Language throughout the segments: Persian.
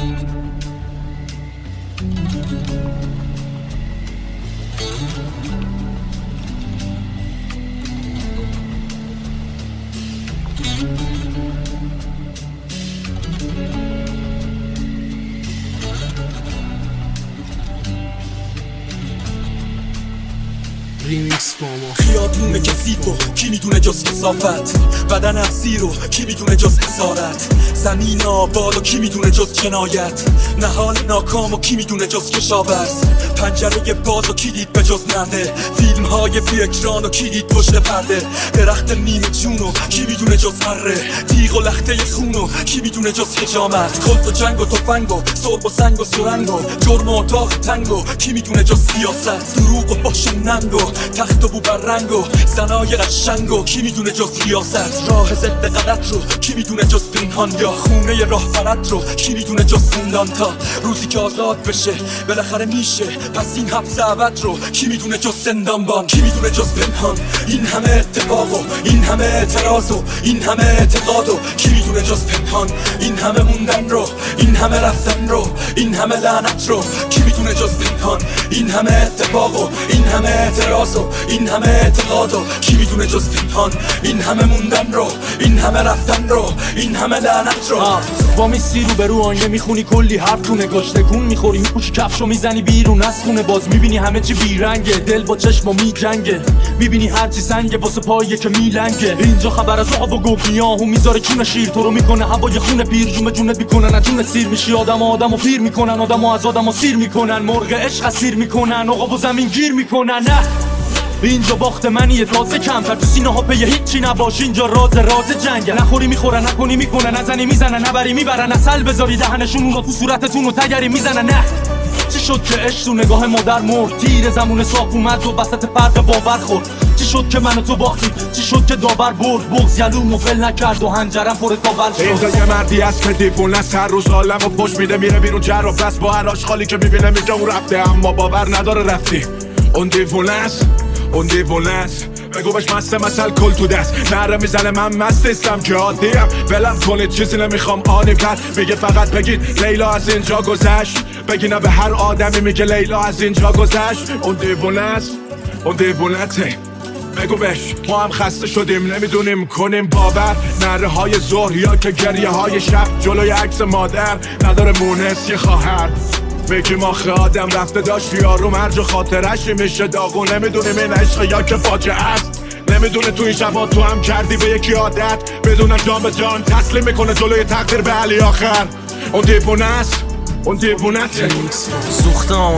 خیابون کثیف و کی میدونه جز کثافت، بدن افسی رو کی میدونه جز اسارت، زمین آباد و کی میدونه جز جنایت، نهال ناکام و کی میدونه جز کشاورز، پنجره باز و کی دید به جز نرده، فیلم های بی اکران و کی دید پشت پرده، درخت نیمه جون و کی میدونه جز اره، تیغ و لخته خون و کی میدونه جز حجامت، کلت و جنگ و تفنگ و سرب و سنگ و سرنگ و جرم و اتاق تنگ و کی میدونه جز سیاست، دروغ و باش ننگ و تخت و بوبرنگ و زنای قشنگ و کی میدونه جز ریاست، راه ضد غلط رو کی میدونه جز پنهان، یا خونه راهبرت رو کی میدونه جز زندان، تا روزی که آزاد بشه بالاخره میشه، پس این حبس ابد رو کی میدونه جز زندانبان، کی میدونه جز پنهان، این همه اتفاق و این همه اعتراض و این همه اعتقاد و کی میدونه جز پنهان، این همه موندن رو، این همه رفتن رو، این همه لعنت رو کی میدونه جز پنهان، این همه اتفاق و این همه اعتراض و این همه اعتقاد و کی میدونه جز پنهان، این همه موندن رو، این همه رفتن رو، این همه لعنت رو. با میسی رو به رو آینه میخونی کلی حرف تو نگاش تکون میخوری، میپوشی کفشو میزنی بیرون از خونه، باز میبینی همه چی بیرنگه، دل با چشم و میجنگه، میبینی هرچی سنگه واسه پاییه که میلنگه، اینجا خبر از آب و گوگیاهو میذاره چون شیر، تو رو میکنه هوای خون پیر، جون به جونت میکنن جون سیر میشی، آدمو پیر میکنن، آدمو از آدمو سیر میکنن، مرغ عشق اسیر میکنن، عقاب و زمین گیر میکنن. نه اینجا باخت منیه تازه کمتر، تو سینه ها پی هیچی نباش، اینجا راز جنگه، نخوری میخورن، نکنی میکنن، نزنی میزنن، نبری میبرن، اصل بذاری دهنشون اونو تو صورتتون و تگری میزنن. نه چی شد که عشق تو نگاه مادر مرد، تیر زمون صاف اومد و وسط فرق باور خورد، چی شد که من و تو باختیم، چی شد که داور برد، بغض یلومو ول نکرد و هنجرم پر کاول شد. اینجا یه مردی هست که دیوونه است، هر روز عالمو پشت میده، میره بیرون جر و بس، با هر آشغالی که میبینه میگه اون رفته، اما باور نداره رفتی. اون دیوونه است، اون دیوونه است، بگو بهش مسته مثل کل تو دست، نره میزنه من مستستم که عادیم، ولم کنید چیزی نمیخوام آنی پر، میگه فقط بگید لیلا از اینجا گذشت، بگی نه به هر آدمی میگه لیلا از اینجا گذشت. اون دیوونه است، اون دیوونته، بگو بهش ما هم خسته شدیم نمیدونیم کنیم باور، نره های ظهر یا که گریه های شب جلوی عکس مادر، نداره مونس یه خواهر، بگیم آخه آدم رفته داشت یارو مرج و خاطرش میشه داغون، نمیدونیم این عشق یا که فاجعه است، نمیدونه تو این شبا تو هم کردی به یکی عادت، بدونم جان به جان تسلیم میکنه جلوی تقدیر به علی آخر. اون دیوونه است، اون دیوونته، سوختم و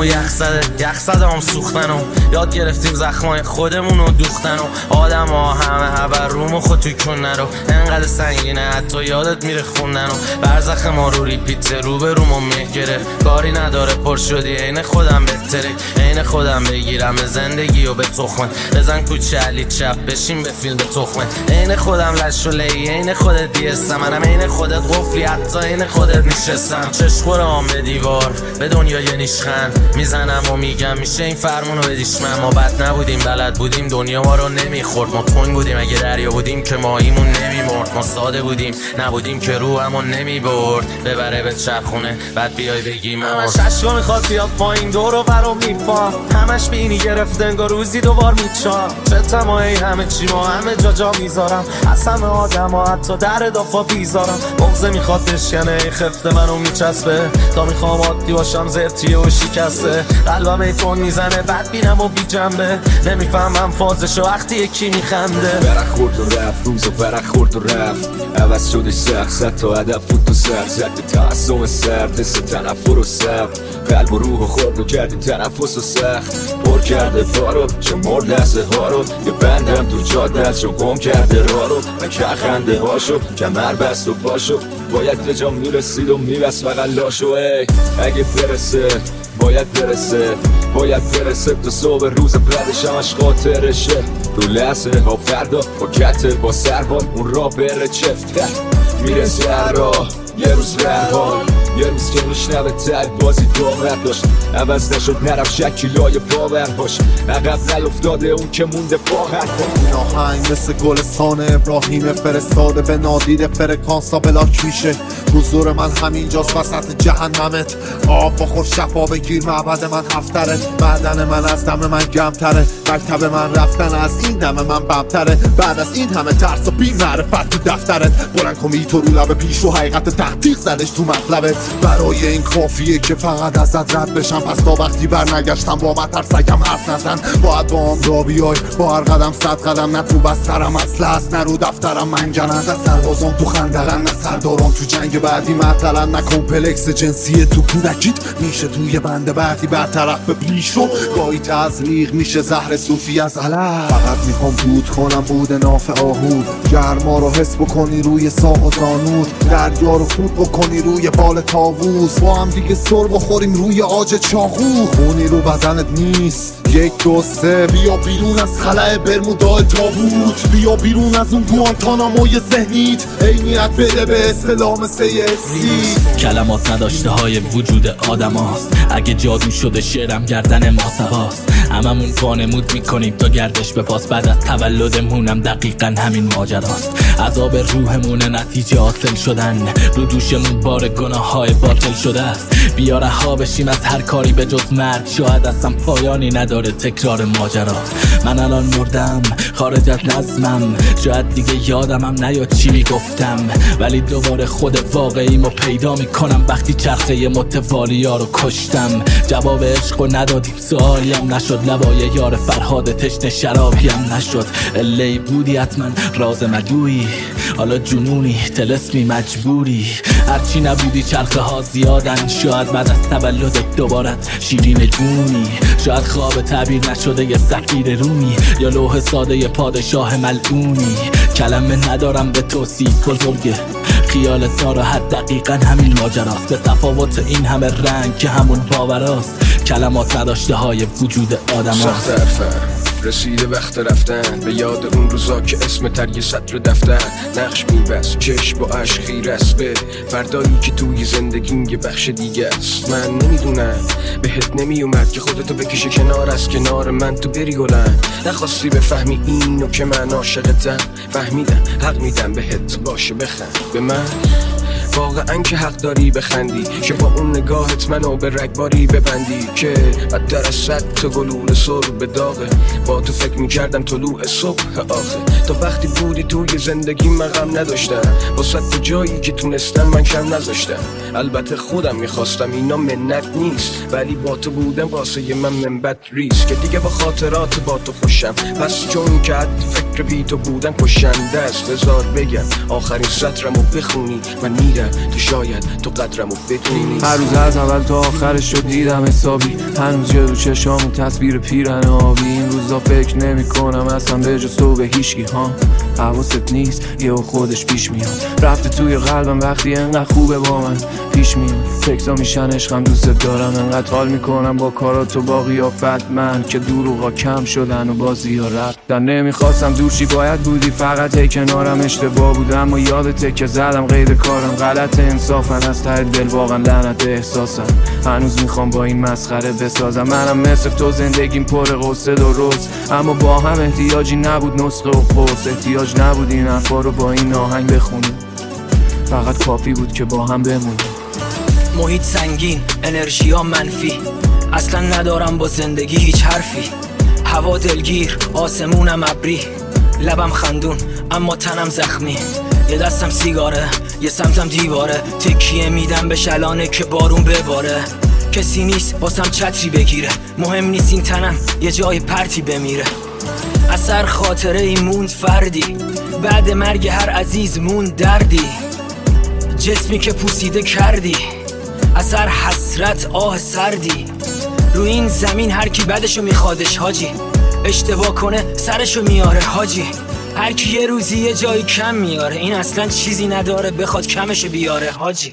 یخ زدم سوختن و یاد گرفتیم زخمای خودمون رو دوختن و آدم ها همه هبر روم و خود توی کنن رو انقدر سنگینه حتی یادت میره خوندن و برزخ ما رو ریپیت رو به روم و مه گرفت، کاری نداره پر شدی عین خودم بهتره، عین خودم بگیرم به زندگی و به تخمه، بزن کوچه علی چپ بشین به فیلم به تخمه، عین خودم لش و لی، عین خودت دیستم، منم عین خودت قفلی حتی عین خودت نشستم، چشم به دیوار به دنیای نیشخند میزنم و میگم میشه این فرمونو بدیش من، ما بد نبودیم بلد بودیم دنیا ما رو نمیخورد، ما تنگ بودیم اگه دریا بودیم که ماهیمون نمیمرد، ما ساده بودیم نبودیم که روحمون نمیبرد، ببره به چرخونه بعد بیای بگیم همش عشقا میخواد بیاد پایین دورو برو میپام، همش بینی گرفته انگار روزی دوبار میچام، چتمایی همه چی ما همه جا میذارم، از همه آدم ها حتی در دافا بیزارم، بغضه میخواد بشکنه خفته منو میچسبه، تا میخوام عادی باشم زرتیه و شکسته، قلبم ایتون میزنه بد بینم و بی جنبه، نمیفهمم فازشو وقتی یکی میخنده، برق خورد و رفت روز و برق خورد و رفت، عوض شدش سخت زد تا هدف بود تو سر، زد تعصم سرد حس تنفر و سب، قلب و روح و خورد و کردیم تنفس و سخت، پر کرده پارو چه مرد لحظه ها رو، یه بندم تو جاده از چون گم کرده راه رو، من کرخنده هاشو کمر بست و پاشو، باید به جا میرسید و میبست فقط لاشو، اگه برسه باید برسه، باید برسه تا صبح روز بعدش همش خاطرشه، تو لحظه ها فردا با کتر با سربان اون را بره چفت، میرسه هر راه یه روز رهبان، یه روز که میشنوه تر بازی داور داشت، عوض نشد نرفت شکلای باور باش، عقب نیفتاده اون که مونده باور کن. این آهنگ مثل گلستان ابراهیم فرستاده به نادید فرکانسا بلاک میشه. حضور من همینجاست وسط جهنمت، آب بخور شفا بگیر معبد من هفتره. معدن من از دم من گمتره، مکتب من رفتن از این دم من بمتره. بعد از این همه ترس و بی معرفت تو دفترت، بلند کن تو رو لب پیش و حقیقت تحقیق زدش تو مطلبت. برای این کافیه که فقط ازت رد بشم، پس تا وقتی برنگشتم با مترسکم حرف نزن. باید با هم را بیای، با هر قدم 100 قدم، نه تو بسترم اصل هست نه رو دفترم منجن. از سربازان تو خندقن، نه سرداران تو جنگ بعدی معطلن، نه کمپلکس جنسی تو کودکیت میشه توی بنده بعدی برطرف بپلیش رو. گاهی تزریق میشه زهر صوفی از علف. فقط میخوام دود کنم بود ناف آهو، گرما رو حس بکنی روی ساق و زانود، دریا رو خود بکنی روی بال طاووس، با هم دیگه سر بخوریم روی عاج چاقو. خونی رو بدنت نیست 1 2 3، بیا بیرون از خلأ برمودای تابوت، بیا بیرون از اون گوانتاناموی ذهنیت، عینیت بده به اسلام سیسی. کلمات نداشته های وجود آدم هاست، اگه جادو شده شعرم گردن ماسواست. هممون وانمود میکنیم تا گردش به پاس، بعد از تولدمونم دقیقا همین ماجراست. عذاب روحمونه نتیجه حاصل شدن، رو دوشمون بار گناه های باطل شده است. بیا رها بشیم از هر کاری به جز مرگ، شاید اصلا پایانی نداره تکرار ماجرا. من الان مردم خارج از نظمم، شاید دیگه یادمم نیاد چی میگفتم، ولی دوباره خود واقعیمو پیدا میکنم وقتی چرخه متوالیا رو کشتم. جواب عشقو ندادیم، سوالیم نشد، لبای یار فرهاد تشنه شرابیم نشد. الی بودی حتما راز مگویی، حالا جنونی طلسمی مجبوری. هرچی نبودی چرخه ها زیادن، شاید بعد از تولدت دوبارت شیرین جونی. شاید خواب تعبیر نشده یه سفیر رومی، یا لوح ساده پادشاه ملعونی. کلمه ندارم به توصیف بزرگه، خیالت ناراحت دقیقا همین ماجراست. به تفاوت این همه رنگ که همون باوراست، کلمات نداشته های وجود آدم هاست. رسیده وقت رفتن به یاد اون روزا که اسم تر یه سطر دفتر نقش میبست، چشم با عشق خیره است به فردایی که توی زندگیم یه بخش دیگه است. من نمیدونم بهت نمیومد که خودتو بکشه کنار از کنار من تو بری گلن. نخواستی بفهمی اینو که من عاشقتم، فهمیدم حق میدم بهت باشه بخند به من. واقعا که حق داری بخندی که با اون نگاهت منو به رگباری ببندی، که بدتر از 100 تا گلوله سر به داغه. با تو فکر میکردم طلوع صبح آخه، تا وقتی بودی توی زندگی من غم نداشتم، با 100 تا جایی که تونستم من کم نذاشتم. البته خودم میخواستم اینا منت نیست، ولی با تو بودم واسه من منبت ریز، که دیگه با خاطرات با تو خوشم. پس چون که حد فکر بی تو بودن کشنده است، بذار بگم آخرین سطرمو بخونی من میرم تو شاید تو قدرمو بدونی. هر روز از اول تا آخرش رو دیدم حسابی، هنوز جلو چشامون تصویر پیرن آبی. این روزا فکر نمی کنم اصلا به جز تو به هیچکی ها، حواست نیست یه خودش پیش میاد. رفته توی قلبم وقتی انقدر خوبه با من پیش میاد، فکرها میشن عشقم دوست دارم. انقدر حال میکنم با کارات و با قیافت من، که دروغا کم شدن و بازی ها رفتن. نمیخواستم دورشی باید بودی فقط هی کنارم، اشتباه بودم اما یادته که زدم غیر کارم. غلط انصافن از ته دل واقعا لعنت احساسم، هنوز میخوام با این مسخره بسازم. منم مثل تو زندگیم پر قصه و روز، اما با هم احتیاجی نبود نسخه و قرص. احتیاج نبود این حرفا رو با این آهنگ بخونیم، فقط کافی بود که با هم بمونیم. محیط سنگین، انرژی ها منفی، اصلا ندارم با زندگی هیچ حرفی. هوا دلگیر، آسمونم ابری، لبم خندون اما تنم زخمی. یه دستم سیگاره، یه سمتم دیواره، تکیه میدم به شلانه که بارون بباره. کسی نیست واسم چتری بگیره، مهم نیست این تنم یه جای پرتی بمیره. اثر خاطره ای موند فردی، بعد مرگ هر عزیز موند دردی. جسمی که پوسیده کردی، اثر حسرت آه سردی. رو این زمین هر کی بدشو میخوادش حاجی، اشتباه کنه سرشو میاره حاجی. هر کی یه روزی یه جایی کم میاره، این اصلا چیزی نداره بخواد کمشو بیاره حاجی.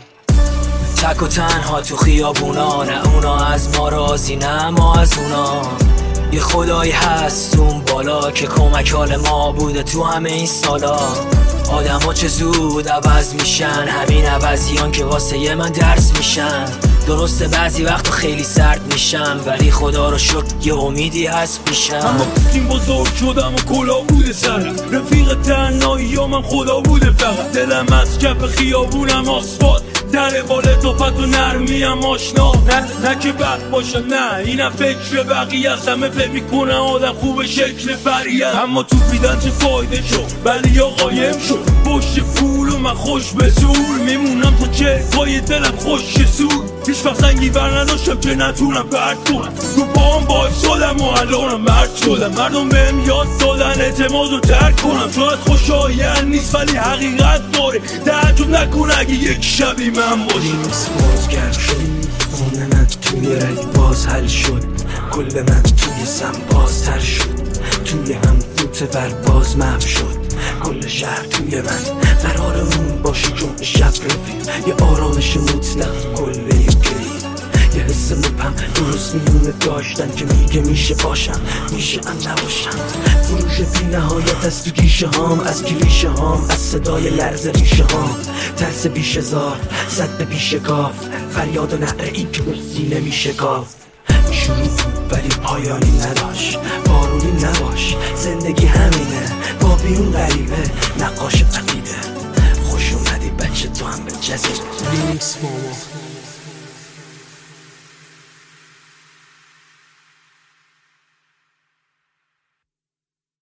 تک و تنها تو خیابونا، نه اونا از ما راضی نه ما از اونا. یه خدایی هست اون بالا که کمک حال ما بوده تو همه این سالا. آدم ها چه زود عوض میشن، همین عوضیان که واسه من درس میشن. درسته بعضی وقتا خیلی سرد میشم، ولی خدا رو شکر یه امیدی هست پیشم. اما این بزرگ شدم و کلا بوده سرم، رفیق تنهایی ها من خدا بوده فقط. دلم از کف خیابونم آسفالت در باله توفت و نرمیم آشنا. نه که بد باشه، نه اینم فکر بقیه است. همه فکر میکنن آدم خوب شکل بریه، اما تو بیدن چه فایده شد ولی یا قایم شد. پشت پول و من خوش به زور میمونم تا چه پای دلم خوش زور. هیچ وقت سنگی بر نداشتم که نتونم برد کنم، رو پاهم بایستادم و الانم مرد شدم. مردم بهم یاد دادن اعتماد رو ترک کنم. شاید خوشایند نیست ولی حقیقت داره، تعجب نکن اگه یک شبی من باشی. لیمیکس بازگرد شد، خونه من توی رگ باز حل شد. کل من توی سم بازتر شد، توی هم دوته بر باز محو شد. کل شهر توی من قرارمون باشه چون شب رفیق، یه آرامش مطلق کل یک گرید. یه حس مبهم درست میونه داشتن که میگه میشه باشم میشه هم نباشم. فروش بی نهایت از تو گیشه هام، از کلیشه هام، از صدای لرز ریشه هام. ترس بیش هزار صد بیش گاف، فریاد و نعره ای که سینه میشه گاف. شروع بود ولی پایانی نداشت، بارونی نباش زندگی همینه. با بیون غریبه نقاش عقیده، خوش اومدی بچه تو هم به جزیره. لیمیکس ماما